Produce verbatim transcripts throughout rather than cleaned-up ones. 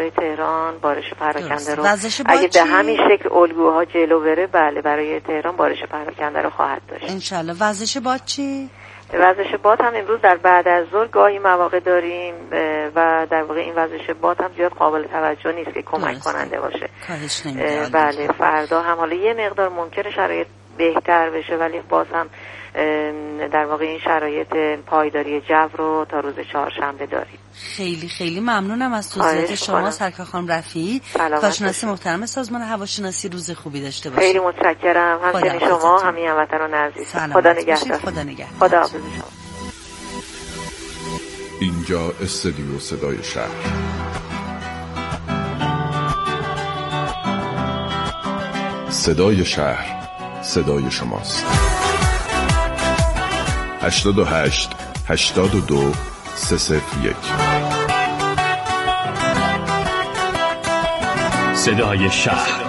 برای تهران بارش پراکنده رو اگه به همین شکل الگوها جلو بره بله برای تهران بارش پراکنده رو خواهد داشت انشالله. وزش باد چی؟ وزش باد هم امروز در بعد از ظهر گاهی مواقع داریم و در واقع این وزش باد هم زیاد قابل توجه نیست که کمک کننده باشه. کاهش نمیده. بله فردا هم حالا یه مقدار ممکنه شرایط بهتر بشه ولی باز هم در واقع این شرایط پایداری جو رو تا روز چهارشنبه داریم. خیلی خیلی ممنونم از توضیحات شما سرکار خانم رفیعی، کارشناس محترم سازمان هواشناسی. روز خوبی داشته باشید. خیلی متشکرم. همچنین شما همین هموطنان عزیز. خدا نگهدار. خدا نگهدار. خدا حافظ شما. اینجا استودیو صدای شهر. صدای شهر صدای شماست. هشتاد و هشت هشتاد و دو سه صفر یک. صدای شهر.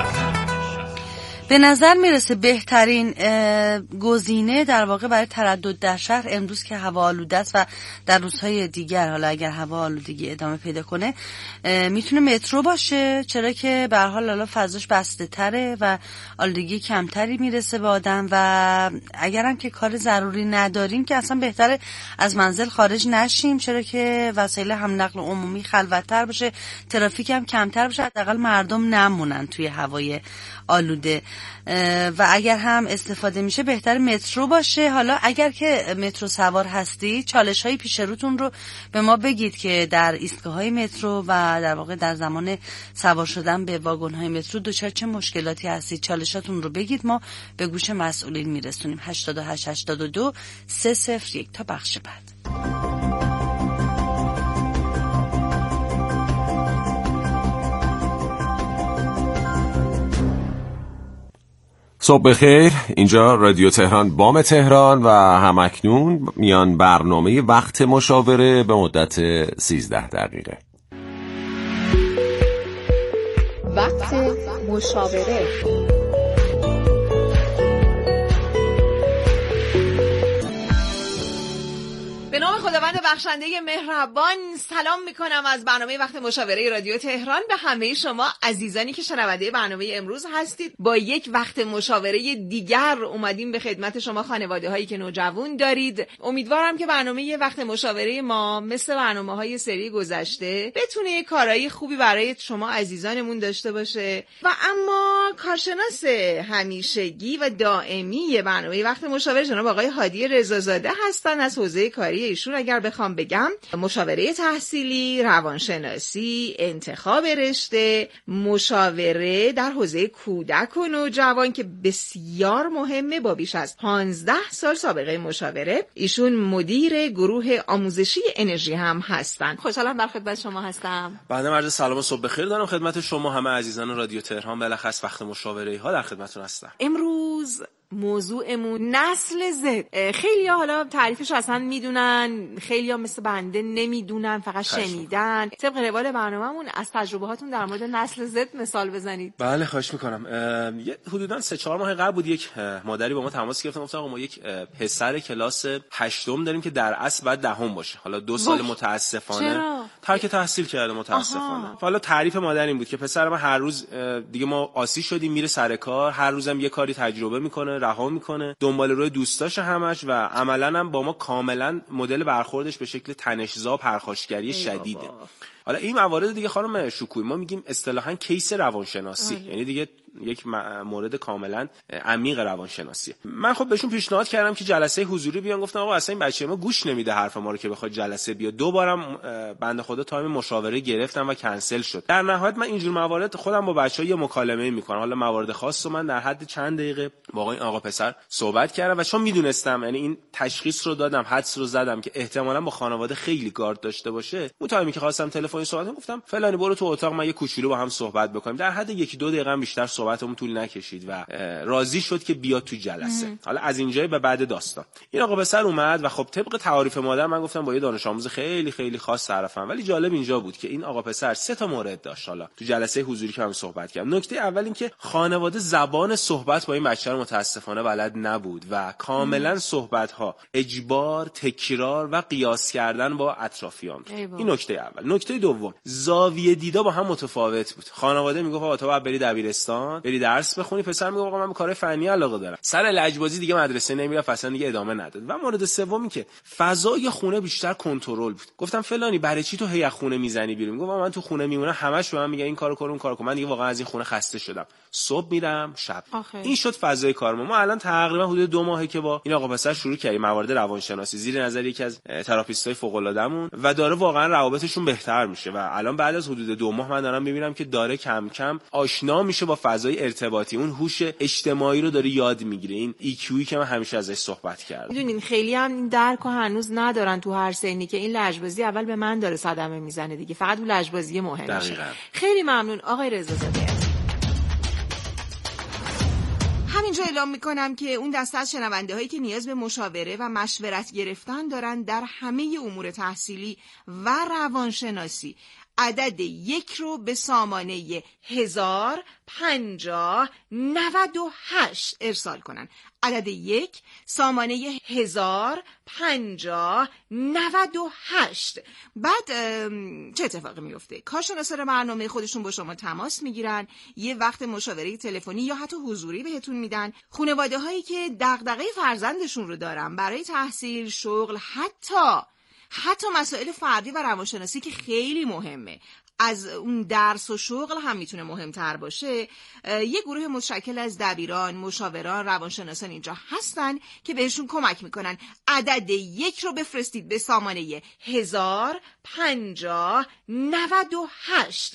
به نظر میرسه بهترین گزینه در واقع برای تردد در شهر امروز که هوا آلوده است و در روزهای دیگر حالا اگر هوا آلودگی ادامه پیدا کنه میتونه مترو باشه، چرا که به هر حال حالا فضاش بسته تره و آلودگی کمتری میرسه به آدم و اگرم که کار ضروری نداریم که اصلا بهتره از منزل خارج نشیم، چرا که وسایل هم نقل عمومی خلوت‌تر بشه، ترافیک هم کمتر بشه، حداقل مردم نمونن توی هوای آلوده و اگر هم استفاده میشه بهتر مترو باشه. حالا اگر که مترو سوار هستی چالش های پیش روتون رو به ما بگید که در ایستگاه های مترو و در واقع در زمان سوار شدن به واگن های مترو دچار چه مشکلاتی هستید، چالشاتون رو بگید ما به گوش مسئولین میرسونیم. هشتاد و هشت هشتاد و دو سه صفر یک تا بخش بعد. صبح بخیر، اینجا رادیو تهران بام تهران و همکنون میان برنامه وقت مشاوره به مدت سیزده دقیقه. وقت مشاوره. به نام خداوند بخشنده مهربان سلام میکنم از برنامه وقت مشاوره رادیو تهران به همه شما عزیزانی که شنونده برنامه امروز هستید. با یک وقت مشاوره دیگر اومدیم به خدمت شما خانواده هایی که نوجوان دارید. امیدوارم که برنامه وقت مشاوره ما مثل برنامه های سری گذشته بتونه یک کارایی خوبی برای شما عزیزانمون داشته باشه و اما کارشناس همیشگی و دائمی برنامه وقت مشاوره جناب آقای هادی رضازاده هستن. از حوزه کاری ایشون اگر بخوام بگم مشاوره تحصیلی، روانشناسی، انتخاب رشته، مشاوره در حوزه کودک و نوجوان که بسیار مهمه با بیش از پانزده سال سابقه مشاوره. ایشون مدیر گروه آموزشی انرژی هم هستن. خوشحالم در خدمت شما هستم. بنده عرض سلام و صبح بخیر دارم خدمت شما همه عزیزان رادیو تهران. بالاخص وقت مشاوره ها در خدمتتون هستم. امروز موضوعمون نسل زد. خیلی ها حالا تعریفش اصلا میدونن، خیلی ها مثل بنده نمیدونن، فقط شنیدن. طبق روال برنامه‌مون از تجربه هاتون در مورد نسل زد مثال بزنید. بله خواهش میکنم. یه حدوداً سه چهار ماه قبل بود یک مادری با ما تماس گرفت، گفت آقا ما یک پسر کلاس هشتم داریم که در اصل بعد دهم باشه، حالا دو سال متاسفانه ترک تحصیل کرده متاسفانه. حالا تعریف مادر این بود که پسر من هر روز دیگه ما آسی شدیم میره سر کار، هر روزم یه کاری تجربه میکنه، رها میکنه، دنبال روی دوستاش همش و عملاً هم با ما کاملا مدل برخوردش به شکل تنش‌زا پرخاشگری شدیده. حالا این موارد دیگه خانم شکوی ما میگیم اصطلاحاً کیس روانشناسی، یعنی دیگه یک مورد کاملا عمیق روانشناسی. من خب بهشون پیشنهاد کردم که جلسه حضوری بیان، گفتم آقا اصلا این بچه ما گوش نمیده حرف ما رو که بخواد جلسه بیاد. دو بارم بنده خدا تایم مشاوره گرفتم و کنسل شد. در نهایت من اینجور موارد خودم با بچه‌ها یه مکالمه میکنم. حالا موارد خاص رو من در حد چند دقیقه با این آقا پسر صحبت کردم و چون میدونستم یعنی این تشخیص رو دادم، حدس رو زدم که احتمالاً با خانواده خیلی گارد داشته باشه، اون تایمی که خواستم تلفنی صحبت کنم گفتم فلانی برو تو اتاق من یه کوچولو با هم صحبت بکنیم. در حد یک دو دقیقه بیشتر صحبتمون طول نکشید و راضی شد که بیاد تو جلسه. مم. حالا از اینجای به بعد داستان این آقا پسر اومد و خب طبق تعاریف مادر من گفتم با یه دانش آموز خیلی خیلی خاص طرفم، ولی جالب اینجا بود که این آقا پسر سه تا مورد داشت. حالا تو جلسه حضوری که هم صحبت کردم، نکته اول این که خانواده زبان صحبت با این بچه رو متاسفانه بلد نبود و کاملا صحبت ها اجبار، تکرار و قیاس کردن با اطرافیان. این نکته اول. نکته دوم، زاویه دیدا با هم متفاوت بود. خانواده میگفت آقا تو باید بری دبیرستان، بری درس بخونی، پسر میگفت آقا من به کار فنی علاقه دارم. سر لجبازی دیگه مدرسه نمیرفت، اصلا دیگه ادامه نداد. و مورد سومی که فضای خونه بیشتر کنترل بود. گفتم فلانی برای چی تو هی از خونه میزنی بیرون؟ گفت من تو خونه میمونم، همش به من میگن این کارو کن اون کارو کن. من دیگه واقعا از این خونه خسته شدم. صبح میرم شب. آخه. این شد فضای کار ما. ما الان تقریبا حدود دو ماهه که با این آقا پسر شروع کردیم موارد روانشناسی زیر نظر یکی از تراپیستای فوق العاده‌مون و داره واقعا روابطشون بهتر میشه و الان بعد از حدود دو ماه من دارم میبینم که داره کم کم آشنا میشه با فضای ارتباطی، اون هوش اجتماعی رو داره یاد میگیره، این ای کیو که من همیشه ازش صحبت کردم. میدونین خیلی هم این درکو هنوز ندارن تو هر سنی که این لجبازی اول به من داره صدمه میزنه دیگه، فقط اون لجبازی مهمشه. خیلی ممنون آقای رضازاده. همینجا اعلام میکنم که اون دسته از شنونده هایی که نیاز به مشاوره و مشورت گرفتن دارن در همه امور تحصیلی و روانشناسی عدد یک رو به سامانه هزار پنجاه نود و هشت ارسال کنن. عدد یک سامانه هزار پنجاه نود و هشت. بعد چه اتفاقی میفته؟ کارشناسان برنامه خودشون با شما تماس میگیرن، یه وقت مشاوره تلفنی یا حتی حضوری بهتون میدن. خانواده هایی که دغدغه فرزندشون رو دارن برای تحصیل، شغل، حتی حتی مسائل فردی و روانشناسی که خیلی مهمه، از اون درس و شغل هم میتونه مهمتر باشه، یه گروه متشکل از دبیران، مشاوران، روانشناسان اینجا هستن که بهشون کمک میکنن. عدد یک رو بفرستید به سامانه هزار پنجاه نود و هشت.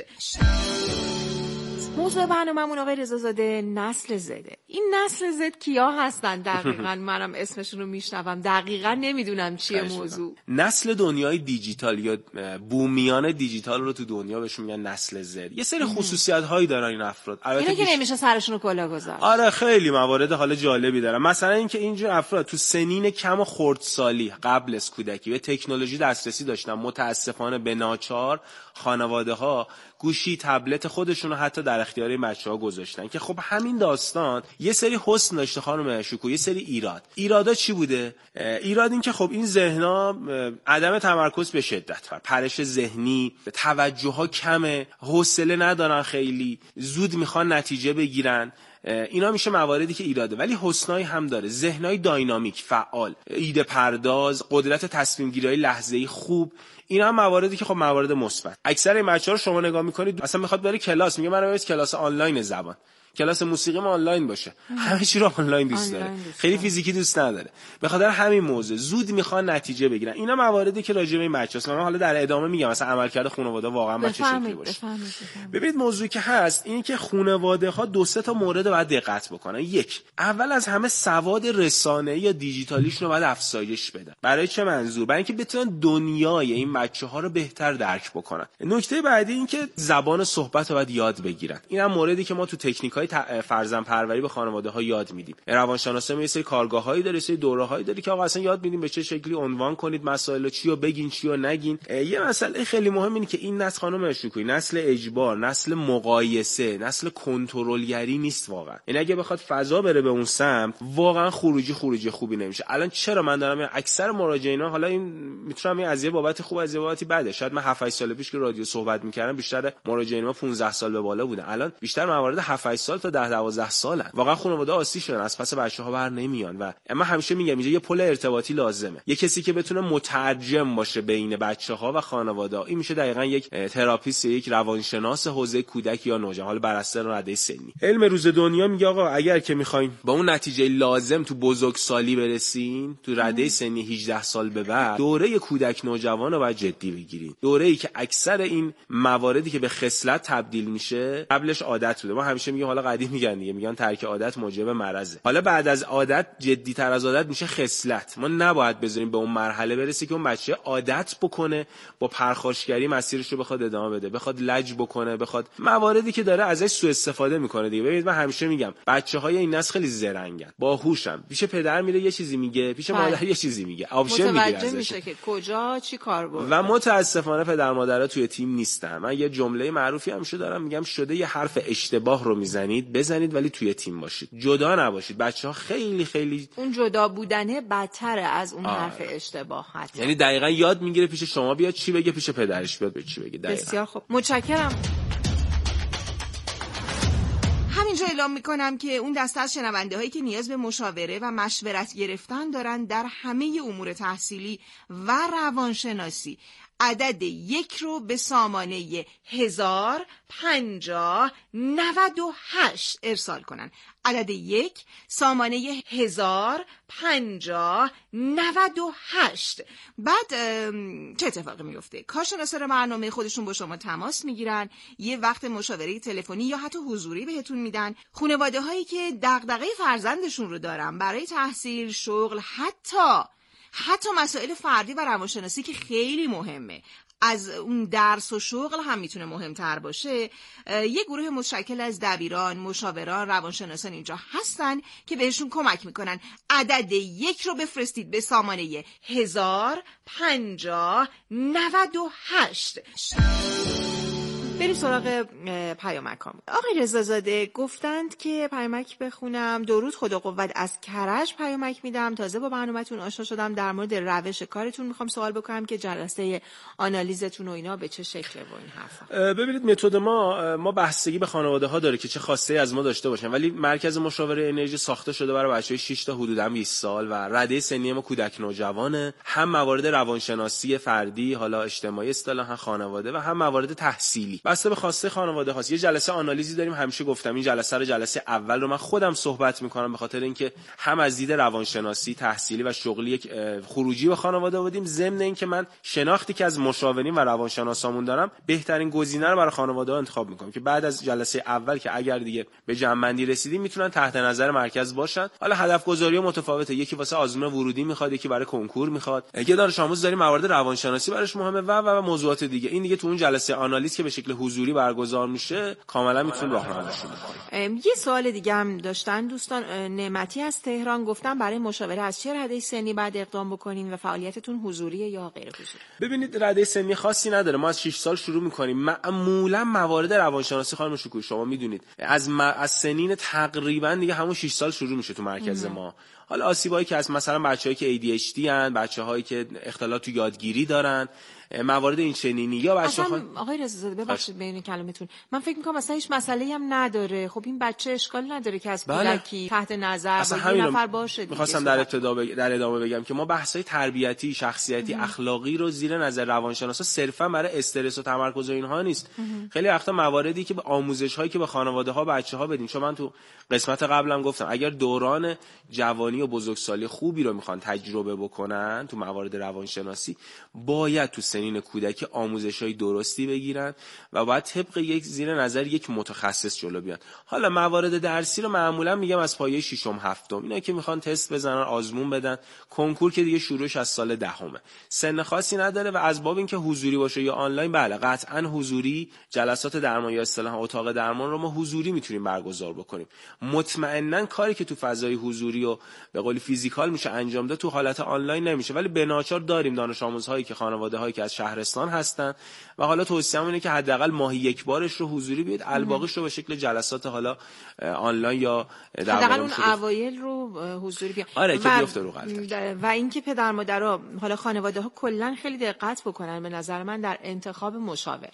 موضوع برنامه‌مون آقای رضازاده نسل زده. این نسل زد کیا هستن دقیقاً؟ منم اسمشون رو میشنوم، دقیقاً نمیدونم چیه موضوع. نسل دنیای دیجیتال یا بومیان دیجیتال رو تو دنیا بهشون میگن نسل زد. یه سری خصوصیت‌هایی دارن این افراد. البته اینا که نمیشه سرشون رو کلاه گذاشت. آره خیلی موارد حال جالبی دارن. مثلا اینکه اینجور افراد تو سنین کم و خردسالی قبل از کودکی به تکنولوژی دسترسی داشتن. متاسفانه به ناچار خانواده‌ها گوشی، تبلت خودشون رو حتی در اختیار این بچه‌ها گذاشتن که خب همین داستان یه سری حسن داشته خانم شکوه، یه سری ایراد. ایرادا چی بوده؟ ایراد این که خب این ذهن‌ها عدم تمرکز به شدت، پرش ذهنی، توجه‌ها کمه، حوصله ندارن، خیلی زود میخوان نتیجه بگیرن. اینا میشه مواردی که ایراده، ولی حسنایی هم داره. ذهنای داینامیک، فعال، ایده پرداز، قدرت تصمیم گیری لحظه‌ای خوب. اینا هم مواردی که خب موارد مثبت. اکثر این بچه‌ها رو شما نگاه می‌کنید اصلا میخواد بره کلاس، میگه من برم کلاس آنلاین زبان، کلاس موسیقی ما آنلاین باشه، همه چی رو آنلاین دوست داره، خیلی فیزیکی دوست نداره. به خاطر همین موضوع زود میخوان نتیجه بگیرن. اینا مواردی که راجع به این بچه‌ست. من حالا در ادامه میگم مثلا عملکرد خانواده واقعا با چه شکلی باشه. ببینید موضوعی که هست اینه که خانواده‌ها دو سه تا مورد رو باید دقت بکنن. یک، اول از همه سواد رسانه‌ای یا دیجیتالیشون رو باید افزایش بدن. برای چه منظور؟ برای اینکه بتونن دنیای این بچه‌ها رو بهتر درک بکنن. نکته بعدی این که زبان صحبت رو باید یاد بگیرن. اینم موردی که ما تو تکنیک‌های فرزند پروری به خانواده‌ها یاد میدیم. روانشناسا یه سری کارگاه‌هایی داره، سری دوره‌هایی داره که آقا اصلا یاد میدیم به چه شکلی عنوان کنید مسائل، چی رو بگین، چی رو نگین. یه مسئله خیلی مهم اینه که این نسل خانم شکوی نسل اجبار، نسل مقایسه، نسل کنترلگری نیست واقعا. این اگه بخواد فضا بره به اون سمت، واقعا خروجی خروجی خوبی نمیشه. الان چرا من دارم اکثر مراجعینا، حالا این میتونم این از یه بابت خوب از یه بابتی بده، شاید من هفت هشت سال پیش که رادیو صحبت می‌کردم بیشتر مراجعینا پانزده سال به بالا بودن. الان بیشتر موارد هفت هشت سال تا ده دوازده سالن. واقعا خانواده آسی شدن، از پس بچه‌ها بر نمیان. و اما همیشه میگم اینجا یه پل ارتباطی لازمه، یه کسی که بتونه مترجم باشه بین بچه‌ها و خانواده. این میشه دقیقاً یک تراپیست، یک روانشناس حوزه کودک یا نوجوان، حالا بر اساس رده سنی. علم روز دنیا میگه آقا اگر که میخواین با اون نتیجه لازم تو بزرگسالی برسین، تو رده سنی هجده سال به بعد، دوره کودک نوجوان رو باید جدی بگیرین. دوره‌ای که اکثر این مواردی که به خصلت تبدیل میشه قبلش عادت بوده. ما همیشه میگیم، حالا قدیم میگن دیگه، میگن ترک عادت موجب مرضه. حالا بعد از عادت جدی‌تر از عادت میشه خصلت. ما نباید بذاریم به اون مرحله برسه که اون بچه عادت بکنه با پرخاشگری مسیرش رو بخواد ادامه بده، بخواد لج بکنه، بخواد مواردی که داره ازش سوء استفاده میکنه دیگه. ببینید من همیشه میگم بچه‌های این نسل خیلی زرنگن، باهوشن. پیش پدر میره یه چیزی میگه، پیش مادر یه چیزی میگه، آپشن میگیره ازش، میشه که کجا چی کار بود. و متاسفانه پدر مادرها توی تیم نیستن. من یه جمله معروفی همیشه دارم میگم، شده یه حرف اشتباه رو میزنی بزنید بزنید، ولی توی تیم باشید، جدا نباشید. بچه‌ها خیلی خیلی اون جدا بودنه بدتره از اون آه. حرف اشتباه حتی. یعنی دقیقاً یاد میگیره پیش شما بیاد چی بگه، پیش پدرش بیاد چی بگه. دقیقاً. بسیار خوب، متشکرم. همینجا اعلام میکنم که اون دسته از شنونده هایی که نیاز به مشاوره و مشورت گرفتن دارن در همه امور تحصیلی و روانشناسی عدد یک رو به سامانه هزار پنجاه نود و هشت ارسال کنن. عدد یک سامانه هزار پنجاه نود و هشت. بعد چه اتفاقی میفته؟ کارشناسان برنامه خودشون با شما تماس میگیرن، یه وقت مشاوره تلفنی یا حتی حضوری بهتون میدن. خانواده هایی که دغدغه فرزندشون رو دارن برای تحصیل، شغل، حتی حتی مسائل فردی و روانشناسی که خیلی مهمه، از اون درس و شغل هم میتونه مهمتر باشه، یه گروه متشکل از دبیران، مشاوران، روانشناسان اینجا هستن که بهشون کمک میکنن. عدد یک رو بفرستید به سامانه هزار پنجاه نود و هشت. بریم سراغ پیامکام. آقای رضازاده گفتند که پیامک بخونم. درود، خدا قوت، از کرج پیامک میدم. تازه با برنامه‌تون آشنا شدم. در مورد روش کارتون میخوام سوال بکنم که جلسه آنالیزتون و اینا به چه شکله و این حرفا. ببینید متد ما ما بستگی به خانواده ها داره که چه خواسته از ما داشته باشن، ولی مرکز مشاوره انرژی ساخته شده برای بچهای شش تا حدوداً بیست سال و رده سنی ما کودک نوجوانه. هم موارد روانشناسی فردی، حالا اجتماعی اصطلاحاً خانواده، و هم موارد تحصیلی. بسته به خواسته خانواده هاست. یه جلسه آنالیزی داریم، همیشه گفتم این جلسه رو جلسه اول رو من خودم صحبت میکنم، به خاطر اینکه هم از دید روانشناسی، تحصیلی و شغلی یک خروجی به خانواده بودیم، ضمن اینکه من شناختی که از مشاورین و روانشناسامون دارم بهترین گزینه رو برای خانواده ها انتخاب میکنم که بعد از جلسه اول که اگر دیگه به جمع‌بندی رسیدیم میتونن تحت نظر مرکز باشن. حالا هدف گذاری متفاوته، یکی واسه آزمون ورودی میخواد، یکی برای کنکور میخواد، یکی دانش آموز داریم موارد روانشناسی براش مهمه و و موضوعات دیگه. این دیگه تو اون جلسه آنالیز که به شکل حضوری برگزار میشه کاملا میتونه راهنماییشون بکنه. یه سوال دیگه هم داشتن دوستان. نعمتی از تهران گفتن برای مشاوره از چه رده سنی بعد اقدام بکنیم و فعالیتتون حضوریه یا غیر حضوری؟ ببینید رده سنی خاصی نداره، ما از شش سال شروع میکنیم. معمولا موارد روانشناسی خانم شکوی شما میدونید از م... از سنین تقریبا دیگه همون شش سال شروع میشه تو مرکز ما. حالا آسیبایی که از مثلا بچه‌هایی که ای دی اچ دی ان، بچه‌هایی که اختلال تو یادگیری دارن، موارد این چنینی یا بچه‌ها. اصلا آقای رضازاده ببخشید بین کلمتون، من فکر می‌کنم اصلا هیچ مسئله‌ای هم نداره. خب این بچه اشکال نداره که از کودکی تحت نظر با یه نفر باشه. می‌خواستم در ابتدا بگ... در ادامه بگم که ما بحث‌های تربیتی، شخصیتی، ام. اخلاقی رو زیر نظر روانشناسا صرفا برای استرس و تمرکز و اینها نیست. ام. خیلی وقتا مواردی که به آموزش‌هایی که به خانواده‌ها، بچه‌ها بدیم. چون من تو قسمت قبلم گفتم اگر دوران جوانی و بزرگسالی خوبی رو می‌خوان تجربه بکنن تو موارد روانشناسی، باید تو سنین کودکی آموزش‌های درستی بگیرن و باید طبق یک زیر نظر یک متخصص جلو بیان. حالا موارد درسی رو معمولا میگم از پایه ششم هفتم، اینا که میخوان تست بزنن، آزمون بدن، کنکور که دیگه شروعش از سال دهمه، سن خاصی نداره. و از باب اینکه حضوری باشه یا آنلاین، بله قطعا حضوری جلسات درمان یا اصطلاحاً اتاق درمان رو ما حضوری میتونیم برگزار بکنیم. مطمئنا کاری که تو فضای حضوری و به قول فیزیکال میشه انجام داد تو حالت آنلاین نمیشه، ولی به ناچار داریم دانش آموزهایی که خانواده‌هایی که از شهرستان هستن و حالا توصیه‌ام اینه که حداقل ماهی یک بارش رو حضوری بیاد، الباقیش رو به شکل جلسات حالا آنلاین یا در حداقل اون اوایل رو حضوری بیاد. آره که بیفته رو قلب. و اینکه پدر مادرها حالا خانواده‌ها کلا خیلی دقت بکنن به نظر من در انتخاب مشاور.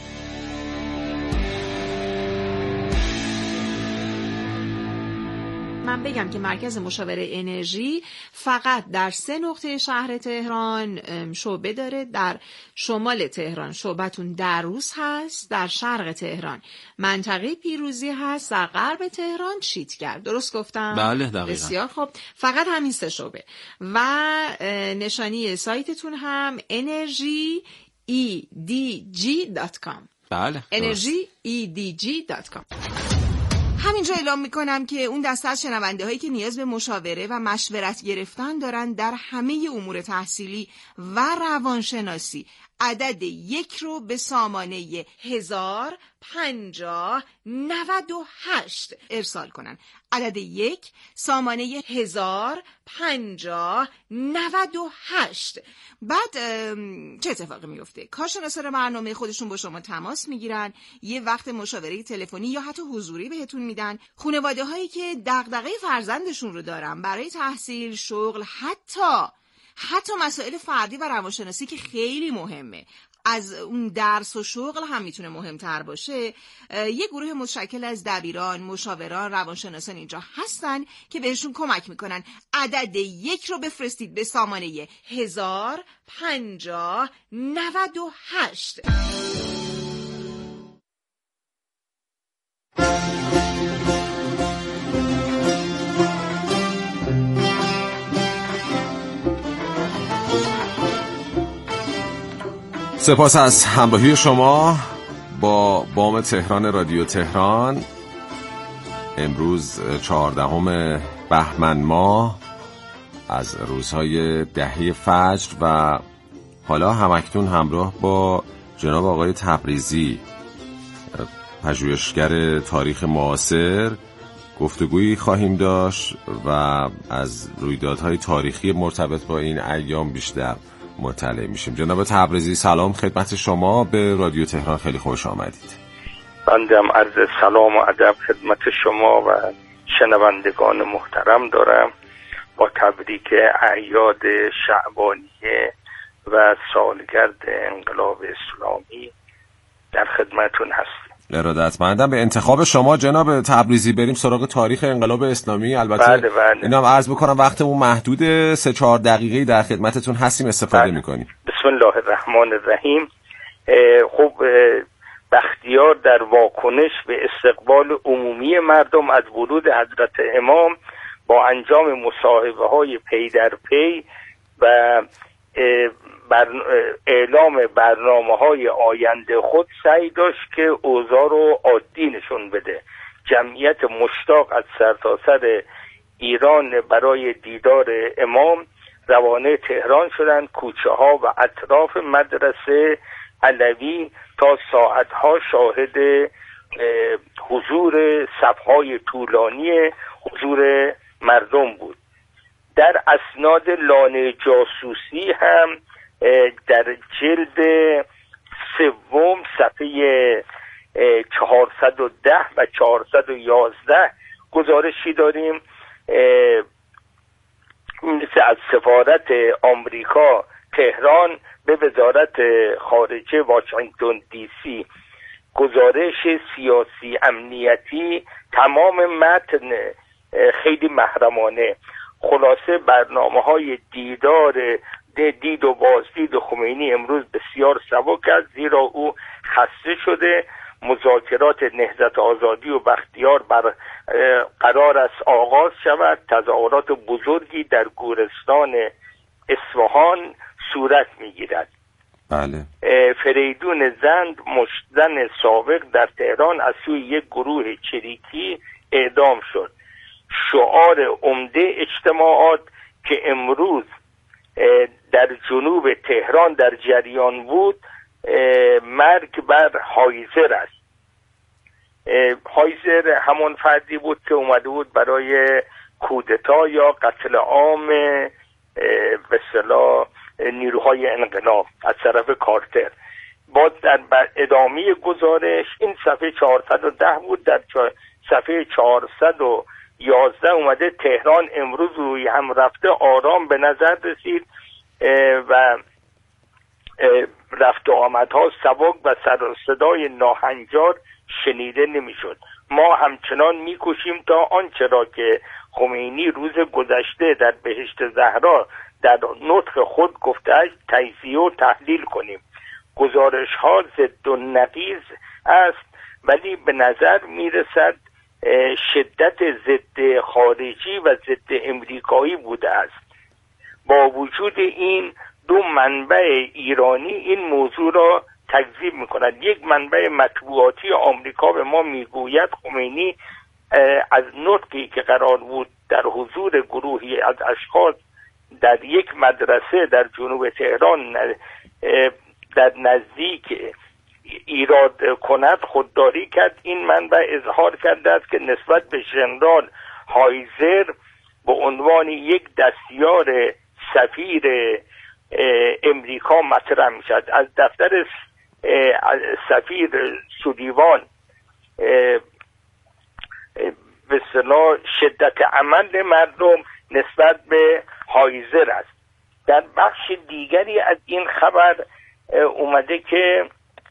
من بگم که مرکز مشاوره انرژی فقط در سه نقطه شهر تهران شعبه داره. در شمال تهران شعبتون دروس هست، در شرق تهران منطقه پیروزی هست، در غرب تهران چیتگر. درست گفتم؟ بله دقیقاً. بسیار خب، فقط همین سه شعبه. و نشانی سایتتون هم انرژی ای دی جی دات کام. بله انرژی ای دی جی دات کام. همینجا اعلام میکنم که اون دسته از شنونده هایی که نیاز به مشاوره و مشورت گرفتن دارن در همه امور تحصیلی و روانشناسی عدد یک رو به سامانه هزار پنجاه نود و هشت ارسال کنن. عدد یک سامانه هزار پنجاه نود و هشت. بعد چه اتفاقی میفته؟ کارشناسان برنامه خودشون با شما تماس میگیرن، یه وقت مشاوره تلفنی یا حتی حضوری بهتون میدن. خانواده هایی که دغدغه فرزندشون رو دارن برای تحصیل، شغل، حتی حتی مسائل فردی و روانشناسی که خیلی مهمه، از اون درس و شغل هم میتونه مهمتر باشه، یه گروه متشکل از دبیران، مشاوران، روانشناسان اینجا هستن که بهشون کمک میکنن. عدد یک رو بفرستید به سامانه هزار پنجاه نود و هشت. سپاس از همراهی شما با بام تهران رادیو تهران. امروز چهاردهم بهمن ماه از روزهای دهه فجر و حالا همکنون همراه با جناب آقای تبریزی، پژوهشگر تاریخ معاصر، گفتگویی خواهیم داشت و از رویدادهای تاریخی مرتبط با این ایام بیشتر مطلع میشیم. جناب تبریزی سلام خدمت شما، به رادیو تهران خیلی خوش آمدید. بندم عرض سلام و ادب خدمت شما و شنوندگان محترم دارم با تبریک اعیاد شعبانیه و سالگرد انقلاب اسلامی در خدمتون هستیم. ارادتمندم. به انتخاب شما جناب تبریزی بریم سراغ تاریخ انقلاب اسلامی. البته بله بله. اینم عرض بکنم وقتمون محدود، سه چهار دقیقه‌ای در خدمتتون هستیم، استفاده بله. میکنیم. بسم الله الرحمن الرحیم. خب بختیار در واکنش به استقبال عمومی مردم از ورود حضرت امام با انجام مصاحبه های پی در پی و بر اعلام برنامه های آینده خود سعی داشت که اوضاع رو عادی نشون بده. جمعیت مشتاق از سرتاسر ایران برای دیدار امام روانه تهران شدند. کوچه ها و اطراف مدرسه علوی تا ساعتها شاهد حضور صفهای طولانی حضور مردم بود. در اسناد لانه جاسوسی هم در جلد سوم صفحه چهارصد و ده و چهارصد و یازده گزارشی داریم مثل از سفارت آمریکا تهران به وزارت خارجه واشنگتن دی سی گزارش سیاسی امنیتی، تمام متن خیلی محرمانه. خلاصه برنامه های دیدار دید و بازدید خمینی امروز بسیار سبک است، زیرا او خسته شده. مذاکرات نهضت آزادی و بختیار بر قرار است آغاز شود. تظاهرات بزرگی در گورستان اصفهان صورت میگیرد. بله. فریدون زند مشتزن سابق در تهران از سوی یک گروه چریکی اعدام شد. شعار عمده اجتماعات که امروز در جنوب تهران در جریان بود مرگ بر هایزر است. هایزر همون فردی بود که اومده بود برای کودتا یا قتل عام به اصطلاح نیروهای انقلاب از طرف کارتر. باز در ادامه گزارش این صفحه چهارصد و ده بود، در صفحه چهارصد و یازده اومده تهران امروز روی هم رفته آرام به نظر رسید و رفت و آمدها سبک و سر و صدای ناهنجار شنیده نمیشد. ما همچنان میکوشیم تا آنچه را که خمینی روز گذشته در بهشت زهرا در نطق خود گفته است تجزیه و تحلیل کنیم. گزارش ها ضد و نقیض است، ولی به نظر میرسد شدت ضد خارجی و ضد امریکایی بوده است. با وجود این دو منبع ایرانی این موضوع را تکذیب میکنند. یک منبع مطبوعاتی آمریکا به ما میگوید خمینی از نطقی که قرار بود در حضور گروهی از اشخاص در یک مدرسه در جنوب تهران در نزدیک ایراد کند خودداری کرد. این منبع اظهار کرده است که نسبت به ژنرال هایزر به عنوان یک دستیار سفیر امریکا مطرح می شد. از دفتر سفیر سولیوان به اصطلاح شدت عمل مردم نسبت به هایزر است. در بخش دیگری از این خبر اومده که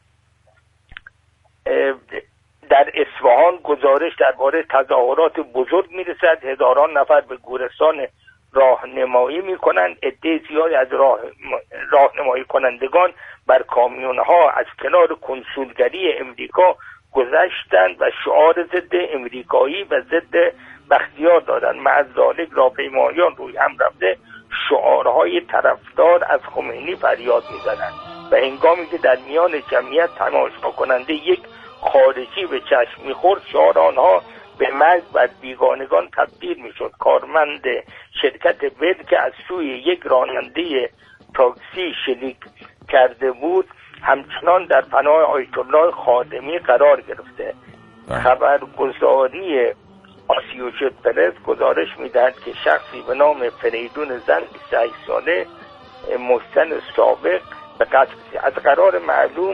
در اصفهان گزارش درباره تظاهرات بزرگ میرسد. هزاران نفر به گورستان راهنمایی میکنند. عده زیادی از راه راهنمایی کنندگان بر کامیونها از کنار کنسولگری امریکا گذشتند و شعار ضد امریکایی و ضد بختیار دادند. مع ذالک راهپیمایان روی هم رفته شعارهای طرفدار از خمینی فریاد میزنند و هنگامی که در میان جمعیت تماشا کننده یک خارجی به چشم میخورد شعار آنها به مرگ بر بیگانگان تبدیل میشد. کارمند شرکت ول که از سوی یک راننده تاکسی شلیک کرده بود همچنان در پناه آیت الله خاتمی قرار گرفته. خبرگزاری آسوشییتد پرس گزارش میدهد که شخصی به نام فریدون زن بیست و هشت ساله محسن سابق به قتل رسید. از قرار معلوم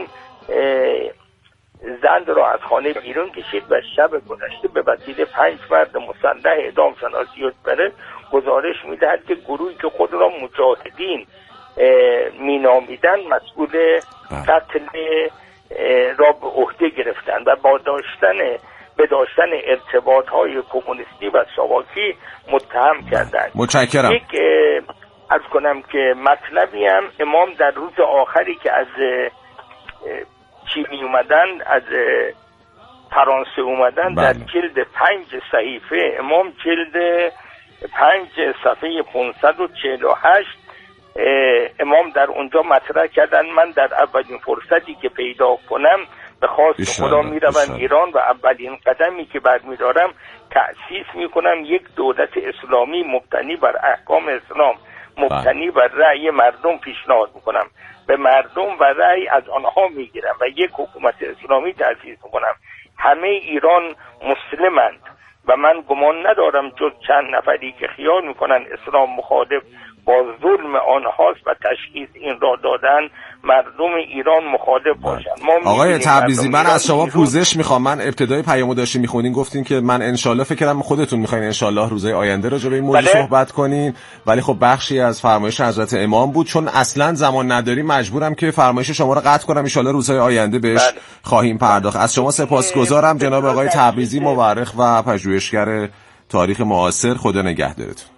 زن را از خانه بیرون کشید و شب گذشته به وسیله پنج فرد مسلح اعدام شد. آسوشییتد پرس گزارش میدهد که گروهی که خود را مجاهدین مینامیدند مسئول قتل را به عهده گرفتند و با داشتن به داشتن ارتباط‌های کمونیستی و ساواکی متهم کردند. متشکرم. یک عرض کنم که مطلبی هم امام در روز آخری که از چی می اومدن از فرانسه اومدن بله. در جلد پنج صحیفه امام جلد پنج صفحه پانصد و چهل و هشت امام در اونجا مطرح کردن من در اولین فرصتی که پیدا کنم به خواست خدا میروم ایران و اولین قدمی که برمیدارم تأسیس میکنم یک دولت اسلامی مبتنی بر احکام اسلام مبتنی بر رأی مردم پیشنهاد میکنم. به مردم و رأی از آنها میگیرم و یک حکومت اسلامی تأسیس میکنم. همه ایران مسلمند و من گمان ندارم جز چند نفری که خیال میکنن اسلام مخالف با ظلم آنهاست و تشخیص این را دادن مردم ایران مخالف باشن. آقای تبریزی من از شما پوزش میخوام. من ابتدای پیامو داشتین میخونین گفتین که من انشالله فکر کردم خودتون میخواین انشالله روزهای آینده راجع به این موضوع بله؟ صحبت کنین، ولی خب بخشی از فرمایش حضرت امام بود. چون اصلا زمان نداری مجبورم که فرمایش شما رو قطع کنم. انشالله روزهای آینده بهش بله. خواهیم پرداخت. از شما سپاسگزارم جناب آقای تبریزی، مورخ و پژوهشگر تاریخ معاصر. خدا نگهدارتون.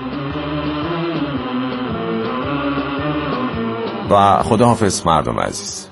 و خداحافظ مردم عزیز.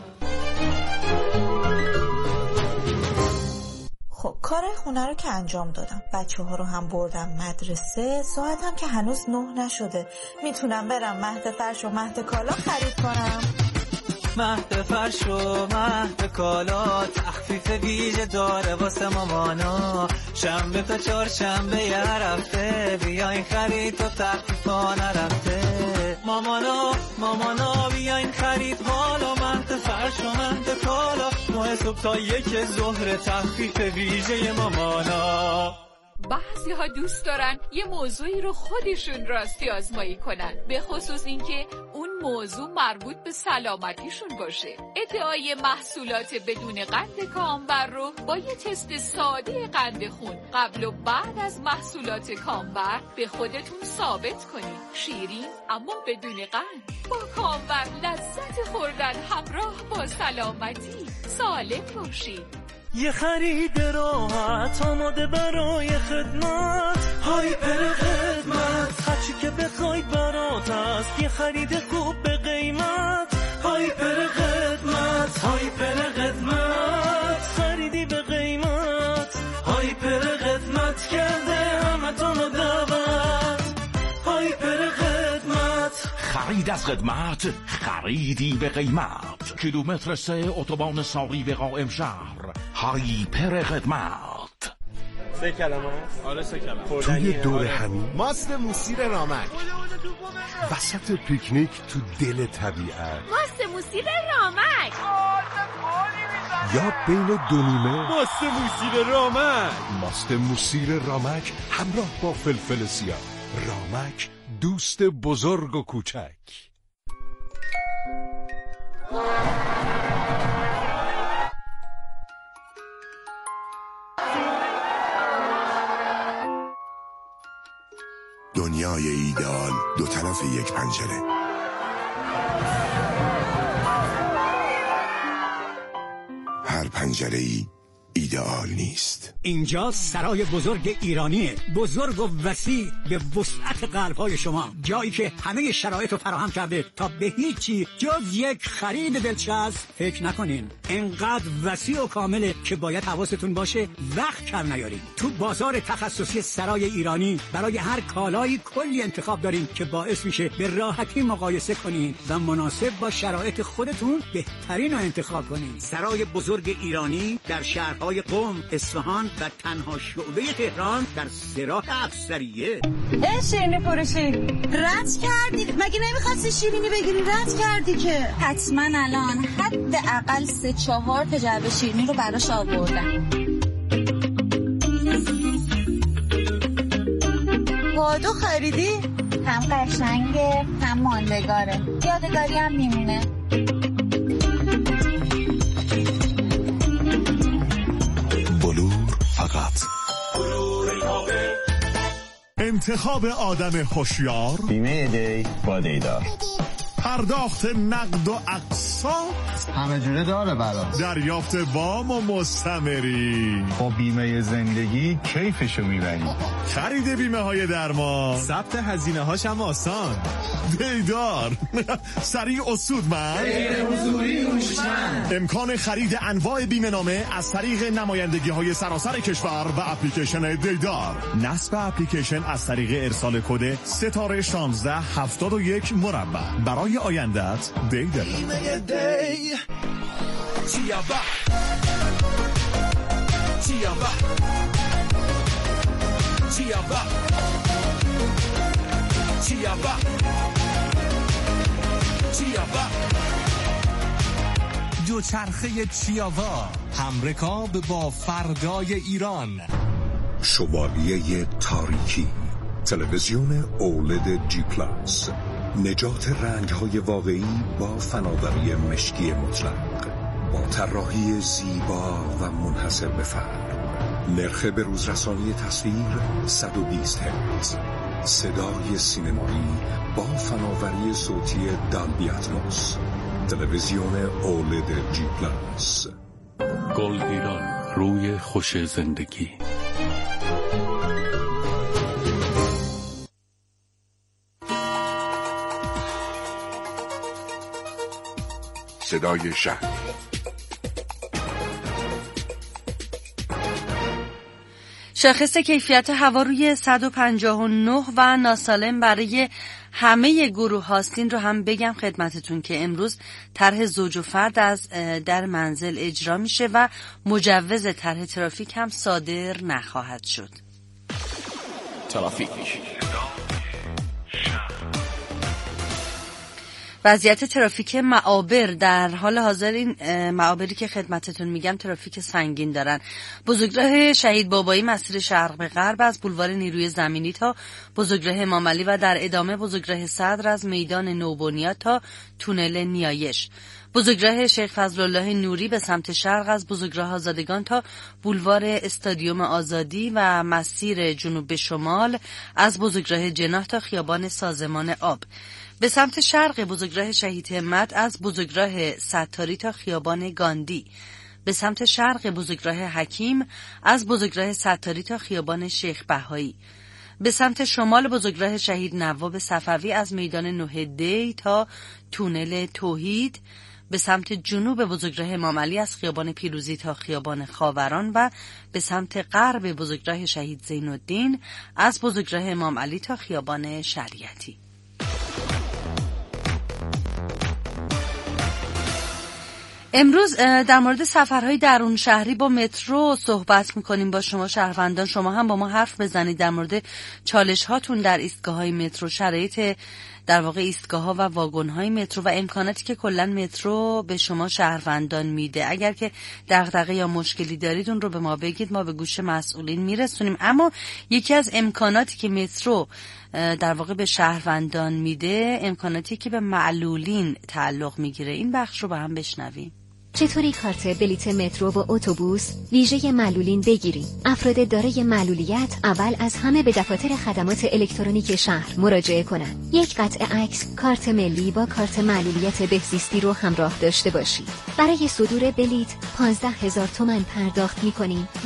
خب کار خونه رو که انجام دادم، بچه ها رو هم بردم مدرسه، ساعت هم که هنوز نه نشده. میتونم برم مهد فرش و مهد کالا خرید کنم. مهد فرش و مهد کالا تخفیف ویژه داره واسه مامانا. شنبه تا چهارشنبه یه هفته بیاین خرید و تخفیف ها نرفته. مامانا مامانا بیاین خرید حالا مهد فرش و مهد کالا. ماه صبح تا یک ظهر تخفیف ویژه مامانا. بعضی ها دوست دارن یه موضوعی رو خودشون راستی آزمایی کنن، به خصوص اینکه اون موضوع مربوط به سلامتیشون باشه. ادعای محصولات بدون قند کامبر رو با یه تست ساده قند خون قبل و بعد از محصولات کامبر به خودتون ثابت کنید. شیرین اما بدون قند. با کامبر لذت خوردن همراه با سلامتی. سالم باشید. یه خرید راحت آماده برای خدمت. هایپر خدمت هرچی که بخواید برات هست. یه خرید خوب به قیمت. هایپر خدمت هایپر خدمت خریدی به قیمت. هایپر خدمت کرده همتون دعوت. هایپر خدمت خرید از خدمت، خریدی به قیمت. کیلومتر سه اتوبان ساقی به قائم شهر. هایپر خدمت. سه کلمه است. آره سه کلمه. توی دور همین ماست موسیر رامک. وسط پیکنیک تو دل طبیعت. ماست موسیر رامک. یا بین دو نیمه. ماست موسیر رامک. ماست موسیر رامک همراه با فلفل سیاه. رامک دوست بزرگ و کوچک. دنیای ایدئال دو طرف یک پنجره. هر پنجره ای ایدئال نیست. اینجا سرای بزرگ ایرانیه، بزرگ و وسیع به وسعت قلب‌های شما، جایی که همه شرایط رو فراهم کرده تا به هیچی جز یک خرید دلچسب فکر نکنین. اینقدر وسیع و کامله که باید حواستون باشه وقت کم نیارین. تو بازار تخصصی سرای ایرانی برای هر کالایی کلی انتخاب داریم که باعث میشه به راحتی مقایسه کنین و مناسب با شرایط خودتون بهترین رو انتخاب کنین. سرای بزرگ ایرانی در شهرهای قم، اصفهان و تنها شعبه تهران در سراح افسریه. ای شیرینی فروشی رد کردی؟ مگه نمیخواستی شیرینی بگیری؟ رد کردی که حتما الان حداقل سه چهار تا جعبه شیرینی رو براش آوردم. کادو خریدی؟ هم قشنگه هم ماندگاره، یادگاری هم میمونه. فقط انتخاب آدم هوشیار، بیمه دی با دیدار، پرداخت نقد و اقساط همه جوره داره برا، دریافت وام و مستمری. با بیمه زندگی کیفشو میبری. خرید بیمه های درمان، ثبت هزینه هاش هم آسان. دیدار سریع و سودمند، غیر حضوری هوشمند. امکان خرید انواع بیمه نامه از طریق نمایندگی های سراسر کشور و اپلیکیشن دیدار. نصب اپلیکیشن از طریق ارسال کد ستاره شانزده هفتاد و یک مربع. برای آیندت دیدار. بیمه دی چیابا چیابا چیابا چیابا چیابا دوچرخه چیاوا، همرکاب با فردای ایران. شوالیه تاریکی، تلویزیون اولد جی پلاس، نجات رنگ‌های واقعی با فناوری مشکی مطلق، با طراحی زیبا و منحصر به فرد. نرخ به روز رسانی تصویر صد و بیست هرتز، صدای سینمایی با فناوری صوتی دالبی اتموس. تلویزیون اولد جی پلاس. گل ایران، روی خوش زندگی. صدای شهر. شاخص کیفیت هوا روی صد و پنجاه و نه و ناسالم برای همه گروه هاستین رو هم بگم خدمتتون که امروز طرح زوج و فرد از در منزل اجرا میشه و مجوز طرح ترافیک هم صادر نخواهد شد. ترافیک. وضعیت ترافیک معابر در حال حاضر، این معابری که خدمتتون میگم ترافیک سنگین دارن. بزرگراه شهید بابایی مسیر شرق به غرب از بولوار نیروی زمینی تا بزرگراه امام علی و در ادامه بزرگراه صدر از میدان نوبنیاد تا تونل نیایش. بزرگراه شیخ فضلالله نوری به سمت شرق از بزرگراه آزادگان تا بولوار استادیوم آزادی و مسیر جنوب به شمال از بزرگراه جناح تا خیابان سازمان آب. به سمت شرق بزرگراه شهید همت از بزرگراه ستاری تا خیابان گاندی. به سمت شرق بزرگراه حکیم از بزرگراه ستاری تا خیابان شیخ بهایی. به سمت شمال بزرگراه شهید نواب صفوی از میدان نه دی تا تونل توحید. به سمت جنوب بزرگراه امام علی از خیابان پیروزی تا خیابان خاوران و به سمت غرب بزرگراه شهید زین الدین از بزرگراه امام علی تا خیابان شریعتی. امروز در مورد سفرهای درون شهری با مترو صحبت میکنیم با شما شهروندان. شما هم با ما حرف بزنید در مورد چالش هاتون در ایستگاه‌های مترو، شرایط در واقع ایستگاه‌ها و واگن‌های مترو و امکاناتی که کلاً مترو به شما شهروندان میده. اگر که دغدغه یا مشکلی دارید اون رو به ما بگید، ما به گوش مسئولین میرسونیم. اما یکی از امکاناتی که مترو در واقع به شهروندان میده، امکاناتی که به معلولین تعلق میگیره. این بخش رو با هم بشنویم. چطوری کارت بلیت مترو با اتوبوس ویژه معلولین بگیریم؟ افراد دارای معلولیت اول از همه به دفاتر خدمات الکترونیک شهر مراجعه کنند. یک قطعه عکس، کارت ملی با کارت معلولیت بهزیستی رو همراه داشته باشید. برای صدور بلیت پانزده هزار تومان پرداخت می‌کنیم.